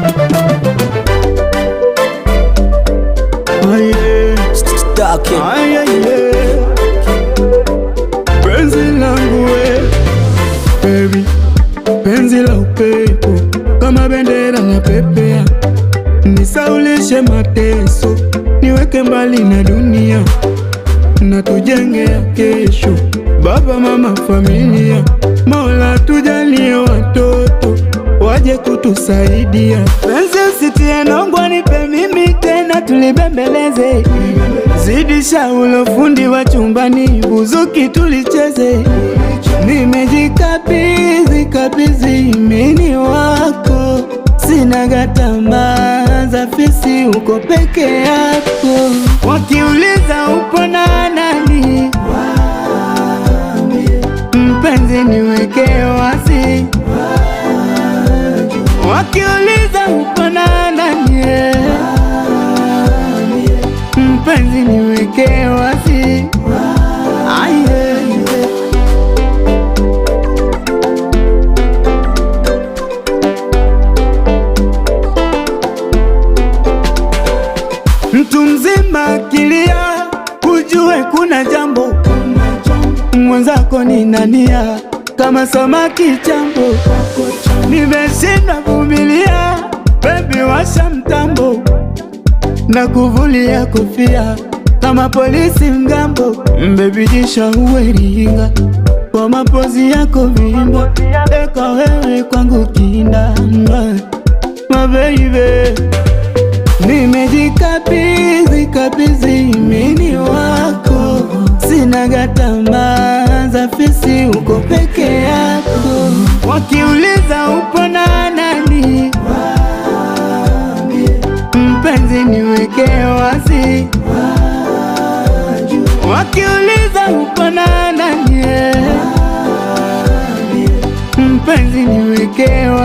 Penzi langu we, baby, penzi la upepo kama bendera la pepea, nisaulishe mateso, niweke mbali na dunia, na tujengea kesho, baba mama familia. Mola tujalie watoto waje kutusaidia. Penzi usitie nongwa, nipe mimi tena tulibembeleze, zidisha ulofundi wa chumbani, buzuki tulicheze. Nimejikabizi kabizi mini wako, sina tamaa za fisi, uko peke yako. Wakiuliza upo na nani, mpenzi niweke wazi. Wakiuliza upo na nani, mpenzi niweke wazi. Mtu mzima akilia, ujue kuna jambo. Mwenzako ni nania kama samaki chambo, nimeshinda vumilia. Baby washa mtambo, na kuvulia kofia kama polisi mgambo. Baby jisha uweringa kwa mapozi yako vimba, eka wewe kwangu kinda, my baby. Nimejikabizi kabizi mini wako, sina tamaa za fisi, uko peke yako. Wakiuliza upo na nani, mpenzi niweke wazi. Wakiuliza upo na nani, mpenzi niweke wazi.